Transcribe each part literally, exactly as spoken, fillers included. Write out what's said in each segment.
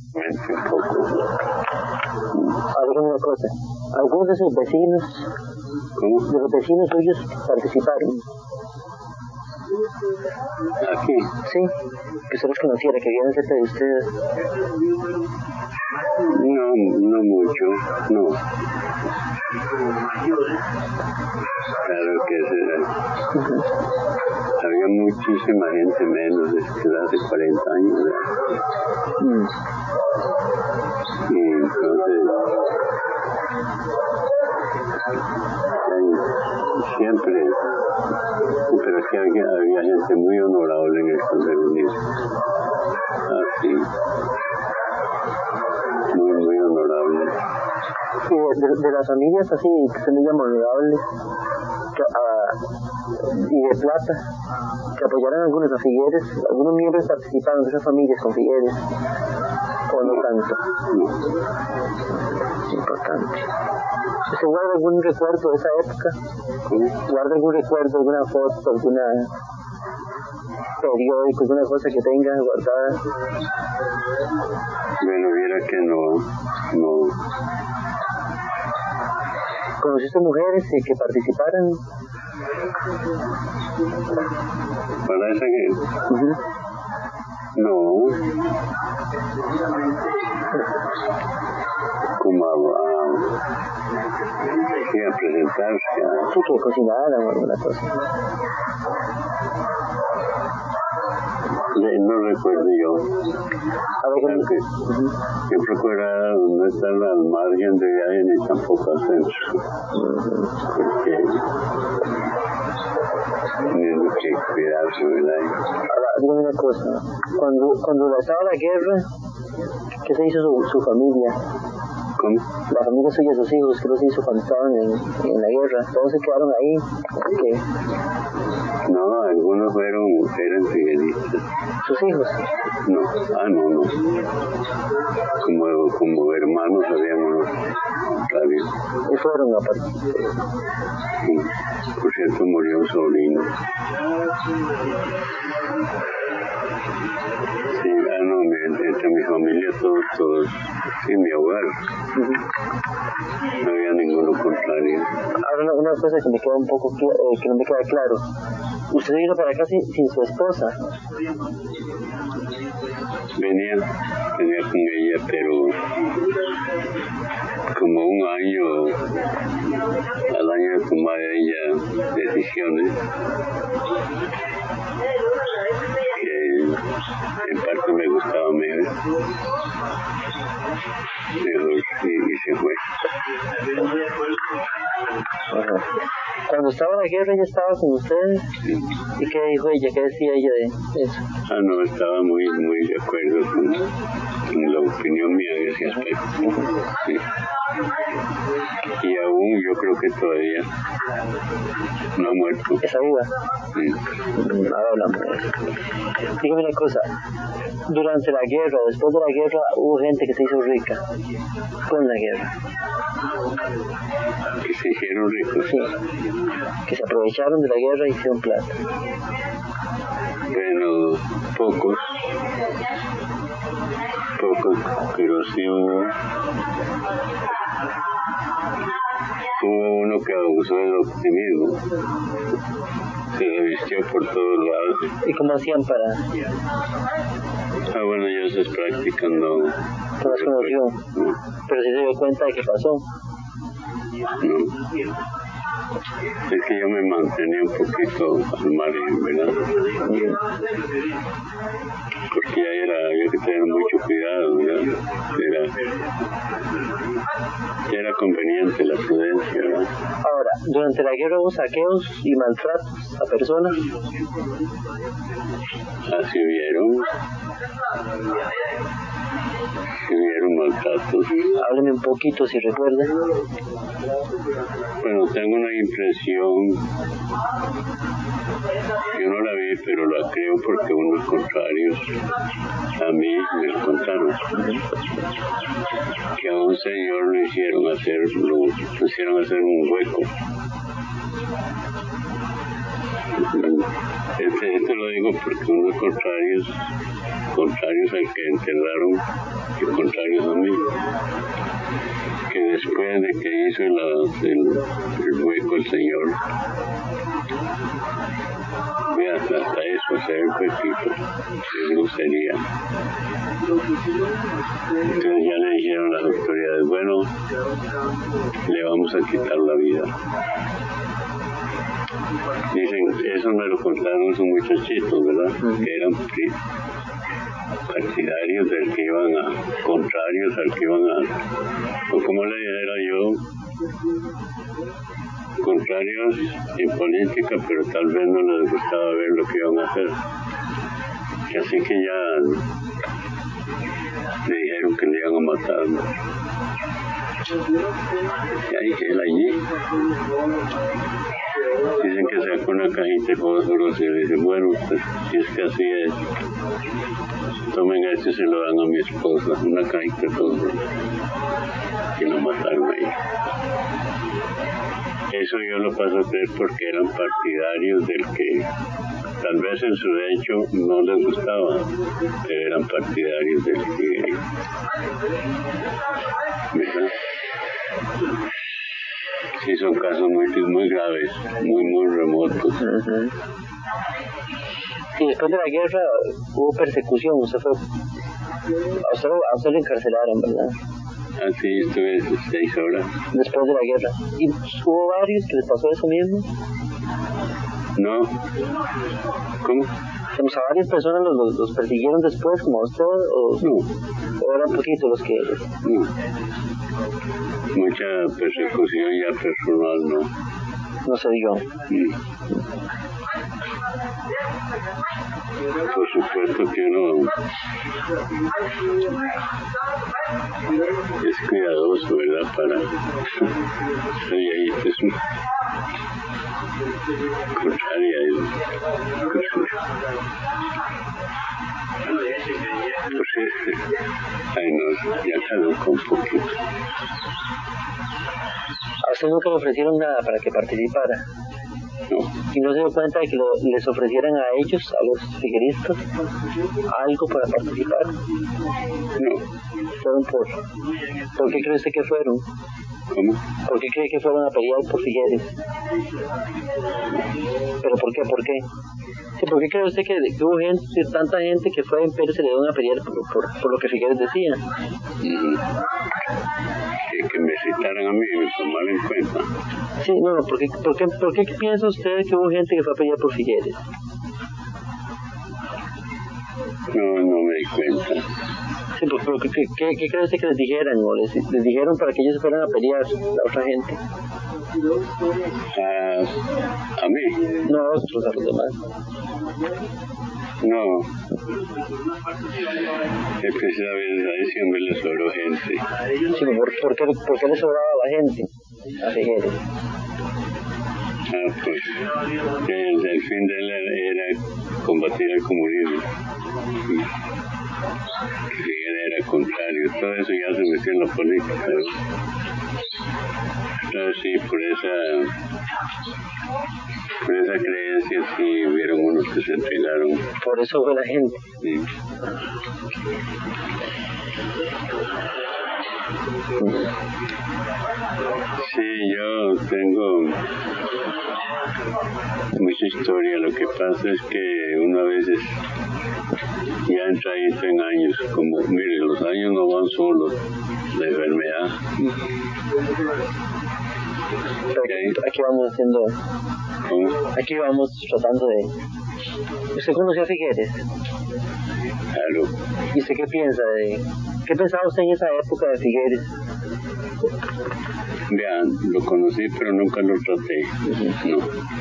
un poco. A ver una cosa, algunos de sus vecinos, ¿Cómo? de los vecinos suyos participaron. ¿Aquí? Sí, que usted los conociera, que vivían cerca de ustedes. No, no mucho, no. Claro que será. Uh-huh. Había muchísima gente menos de hace cuarenta años, ¿verdad? Mm. Y entonces, siempre, pero es que había, había gente muy honorable en estos reuniones. Así, muy, muy honorable. Y de, de, de las familias así, que se le llaman honorables, que, uh, y de plata, que apoyaron algunos a Figueres, algunos miembros participaron de esas familias con Figueres, o no tanto. No. Importante. ¿Se guarda algún recuerdo de esa época? ¿Cómo? ¿Guarda algún recuerdo, alguna foto, alguna periódico, alguna cosa que tenga guardada? Bueno, viera que no, no. ¿Conociste mujeres eh, que participaran? Parece que Uh-huh. no. Como a, a, sí, a presentarse a... Sí, que cocinaran o alguna cosa. No recuerdo yo. A ver, que, uh-huh. que procuraba no estar al margen de viaje ni tampoco al centro. Uh-huh. Porque tienen que cuidarse, ¿verdad? Ahora, dígame una cosa. Cuando, cuando estaba la guerra, ¿qué se hizo su, su familia? ¿Cómo? La familia suya, sus hijos, ¿qué se hizo cuando estaban en, en la guerra? ¿Todos se quedaron ahí? ¿Qué? No, algunos fueron, eran figueristas. ¿Sus hijos? No, ah, no, no. Como, como hermanos habíamos sabido. ¿Y fueron a partir? Sí. Por cierto, murió un sobrino. Sí, ah, no, entre mi familia, todos, todos, sí, mi hogar. Uh-huh. No había ninguno contrario. Ahora, una, una cosa que me queda un poco, eh, que no me queda claro. ¿Usted vino para acá sin, sin su esposa? Venía, venía con ella, pero como un año, al año de tomar ella decisiones que en parte me gustaban mejor, mejor y, y se fue. Ajá. Cuando estaba en la guerra, ella estaba con ustedes. Sí. ¿Y qué dijo ella? ¿Qué decía ella de eso? Ah, no, estaba muy, muy de acuerdo con, con la opinión mía de ese aspecto. Sí. Y aún yo creo que todavía no ha muerto. ¿Está viva? Sí. Ahora hablamos. Dígame una cosa. Durante la guerra, después de la guerra, hubo gente que se hizo rica con la guerra. ¿Que se hicieron ricos? Sí. Que se aprovecharon de la guerra y hicieron plata. Bueno, pocos. Pocos, pero sí hubo. Hubo uno que abusó del optimismo. Se revistió por todos lados. ¿Y cómo hacían para...? Ah, bueno, ya esas prácticas no... ¿No las conoció? No. Pero sí se dio cuenta de que pasó. No. Es que yo me mantenía un poquito al margen, ¿verdad? Bien. Porque ya era, había que tener mucho cuidado, ¿verdad? Era, ya era conveniente la prudencia, ¿verdad? Ahora, durante la guerra hubo saqueos y maltratos a personas. Así hubieron. Sí hubieron maltratos. Hábleme un poquito, si recuerda. Bueno, tengo una impresión, yo no la vi, pero la creo porque unos contrarios a mí me lo contaron, que a un señor lo hicieron hacer, lo, lo hicieron hacer un hueco. Este, esto lo digo porque unos contrarios contrarios al que enterraron, y contrarios a mí, que después de que hizo el, el, el hueco el Señor, ve hasta, hasta eso, hacer el huequito, de grosería. Entonces ya le dijeron las autoridades, bueno, le vamos a quitar la vida. Dicen, eso me lo contaron esos muchachitos, ¿verdad? Que eran partidarios del que iban a, contrarios al que iban a, o como le dijera yo, contrarios en política, pero tal vez no les gustaba ver lo que iban a hacer. Y así que ya le dijeron que le iban a matar, ¿no? Y ahí, él allí, dicen que sacó una cajita de fósforos y le dicen, bueno, pues, si es que así es, tomen esto y se lo dan a mi esposa, una cajita de fósforos, y lo mataron ahí. Eso yo lo paso a creer porque eran partidarios del que tal vez en su hecho no les gustaba, pero eran partidarios del que, ¿verdad? Sí, son casos muy, muy graves, muy, muy remotos. Uh-huh. Y después de la guerra hubo persecución, usted fue, a usted, a usted lo encarcelaron, ¿verdad? Ah, sí, estuve seis horas. Después de la guerra. ¿Y hubo varios que les pasó eso mismo? No. ¿Cómo? Pues a varias personas los, los, los persiguieron después, como a usted, o, no. o eran poquitos los que... No. Mucha persecución ya personal, no. No se dio. Mm. Por supuesto que uno es cuidadoso, ¿verdad? Para y ahí es contraria a eso. Entonces, ay no, ya caducó un poquito. ¿A usted nunca le ofrecieron nada para que participara? No. ¿Y no se dio cuenta de que lo, les ofrecieran a ellos, a los figueristas, algo para participar? No. ¿Fueron por...? ¿Por qué cree usted que fueron? ¿Cómo? ¿Por qué cree que fueron a pelear por Figueres? ¿Pero por qué? ¿Por qué? Sí, ¿por qué cree usted que, que hubo gente, tanta gente que fue en Pérez se le dio a pelear por, por, por lo que Figueres decía? Mm. Que, que me citaran a mí, me tomaran en cuenta. Sí, no, ¿por qué, por, qué, ¿por qué piensa usted que hubo gente que fue a pelear por Figueres? No, no me di cuenta. Sí, pues, pero ¿qué, qué, ¿qué cree usted que les dijeran? ¿O les, les dijeron para que ellos se fueran a pelear, la otra gente? ¿A, a mí? No, a otros, a los demás. No. Es precisamente ahí siempre le sobró gente. Sí, ¿por, por, qué, ¿por qué le sobraba a la gente? A Figueres. Ah, pues, el, el fin de él era combatir el comunismo. Figueres era contrario, todo eso ya se metió en la política, ¿no? Entonces sí, por esa, por esa creencia sí hubieron unos que se entregaron. Por eso fue la gente. Sí. Sí, yo tengo mucha historia. Lo que pasa es que uno a veces ya entra ahí en años, como, mire, los años no van solos, la enfermedad. Aquí, aquí vamos haciendo, ¿Cómo? aquí vamos tratando de... ¿Usted conoció a Figueres? Claro. ¿Y usted qué piensa de... ¿Qué pensaba usted en esa época de Figueres? Vean, lo conocí pero nunca lo traté, no.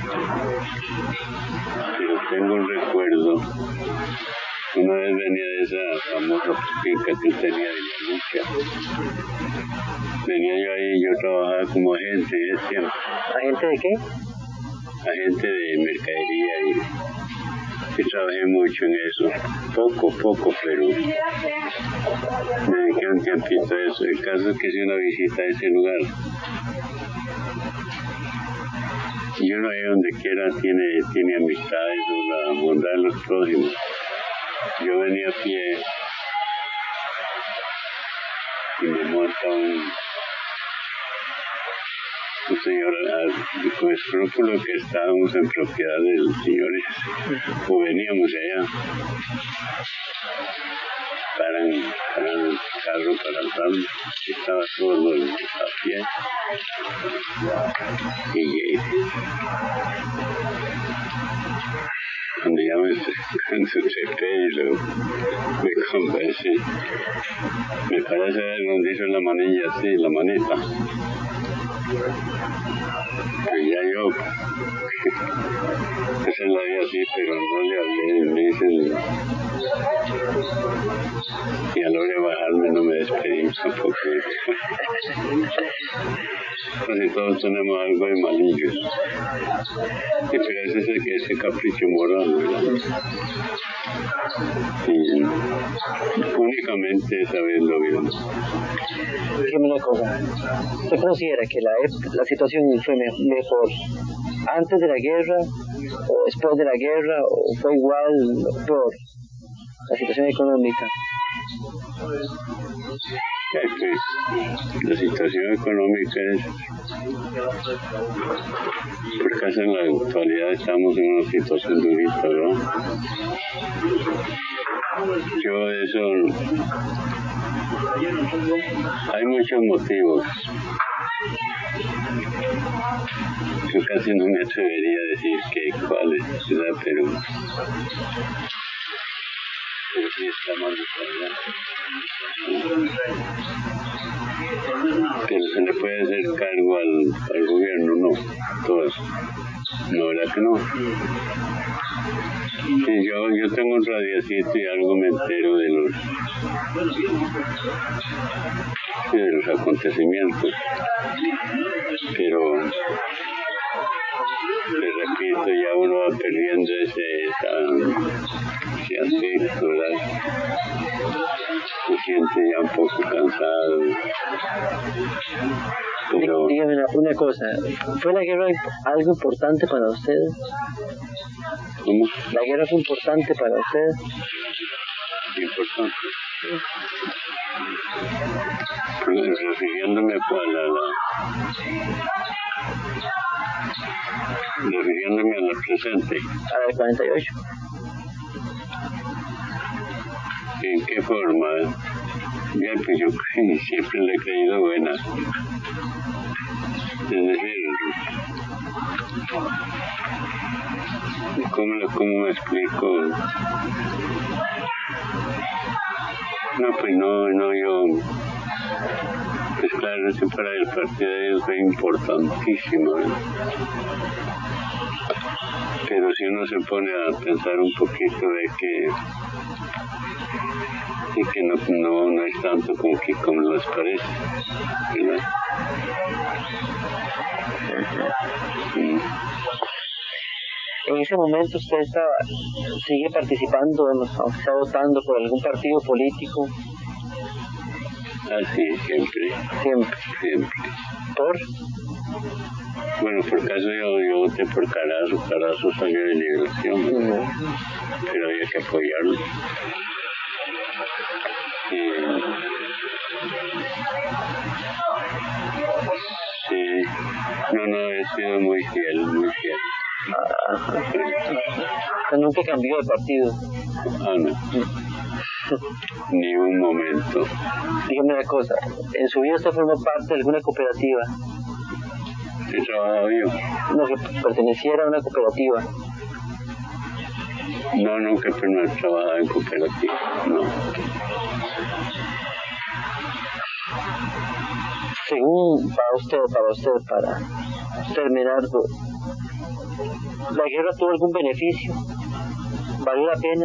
Pero tengo un recuerdo. Una vez venía de esa famosa pica que tenía de la lucha. Venía yo ahí, yo trabajaba como agente en ese tiempo. ¿Agente de qué? Agente de mercadería y, y trabajé mucho en eso. Poco, poco, pero me dediqué un tiempito a eso. El caso es que hice una visita a ese lugar. Y uno ahí donde quiera tiene, tiene amistades o la bondad de los prójimos. yo venía a pie y me monta un, un señor a, con escrúpulo que estábamos en propiedad del señor o veníamos allá. Paran, paran el carro para alzarme, estaba todo a pie y, y cuando ya me trepé y lo, me conversé, me parece ver donde hizo la manilla así, la manita. Y ya yo, esa la vi así, pero no le hablé, me dicen, y a la hora de bajarme no me despedí tampoco. Casi todos tenemos algo de malillos. Y pero ese es ese, ese capricho moral, ¿verdad? Y únicamente esa vez lo vio. Dígame una cosa, ¿usted considera que la, la situación fue me mejor antes de la guerra o después de la guerra o fue igual o peor la situación económica? Eh, pues, la situación económica es, por casi en la actualidad estamos en una situación durita, ¿verdad? Yo eso, hay muchos motivos. Yo casi no me atrevería a decir que cuáles, ¿verdad? Pero, pero sí estamos de pero se le puede hacer cargo al, al gobierno, no, todas. No, ¿verdad que no? Sí, yo, yo tengo un radiacito y algo me entero de los, de los acontecimientos, pero le repito, ya uno va perdiendo ese, esa, ese aspecto, ¿verdad? Se siente ya un poco cansado. Pero, dígame una, una cosa, ¿fue la guerra algo importante para usted? ¿cómo? ¿La guerra fue importante para usted? Importante. Pues, refiriéndome a la, la refiriéndome a la presente. A la cuarenta y ocho. ¿En qué forma? Ya, pues yo siempre le he creído buena. Es decir, ¿cómo, cómo me explico? No, pues no, no, yo... Pues claro, eso para el partido de ellos fue importantísimo, ¿eh? Pero si uno se pone a pensar un poquito de que y que no, no, no es tanto como que como les parece, ¿verdad? Sí. En ese momento usted está, sigue participando, aunque está votando por algún partido político. Ah, sí, siempre. Siempre. Siempre. ¿Por? Bueno, por caso yo, yo voté por Carazo, Carazo salió de Liberación, Uh-huh. pero había que apoyarlo. Y, sí, no, no, he sido muy fiel, muy fiel. Ajá. Nunca cambió de partido. Ah, no. Ni un momento. Dígame una cosa, ¿en su vida usted formó parte de alguna cooperativa? ¿He trabajado yo? No, que perteneciera a una cooperativa. No, nunca he trabajado en cooperativa, no. Según para usted, para usted, para terminar, ¿la guerra tuvo algún beneficio? ¿Valió la pena?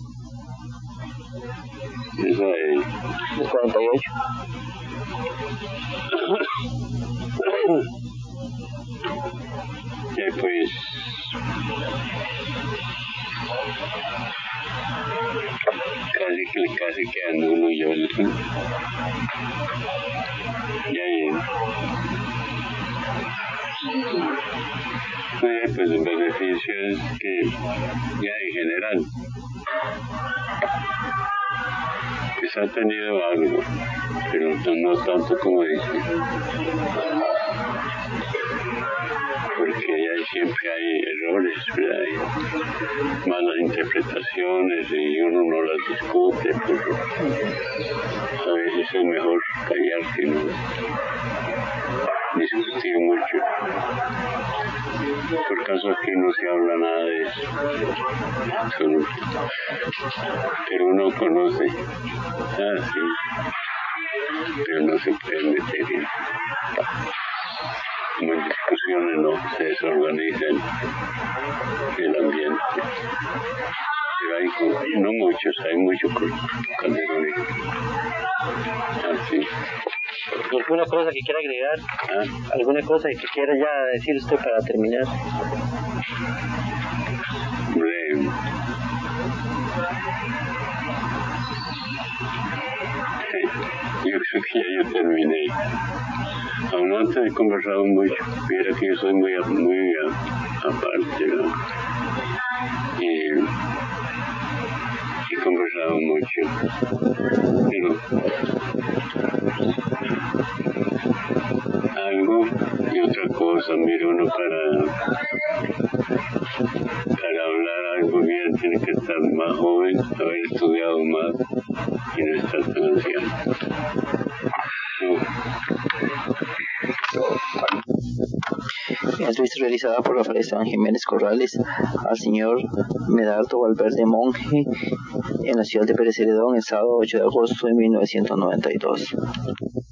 Esa es... ¿El cuarenta y ocho? Ya pues... Casi que, casi que anulo yo el... Ya, ya. Pues el beneficio es que ya en general Quizá ha tenido algo, pero no tanto como dice. Porque ahí siempre hay errores, ¿verdad? Hay malas interpretaciones y uno no las discute, pero a veces es mejor callar que no discutir mucho. Por caso aquí no se habla nada de eso, absoluto. Pero uno conoce, ah, sí, pero no se puede meter en, como en discusiones, no, se desorganiza el, el ambiente. Pero hay, no muchos, hay muchos calderones. Así. ¿Alguna cosa que quiera agregar? ¿Ah? ¿Alguna cosa que quiera ya decir usted para terminar? Hombre, yo creo que ya yo terminé. Aún antes he conversado mucho. Mira que yo soy muy, muy aparte, ¿no? Y he conversado mucho. Pero algo y otra cosa, mira, uno para, para hablar algo bien tiene que estar más joven, haber estudiado más y no estar tan anciano. Entrevista realizada por Rafael Esteban Jiménez Corrales al señor Medardo Valverde Monge en la ciudad de Pérez Celedón el sábado ocho de agosto de mil novecientos noventa y dos.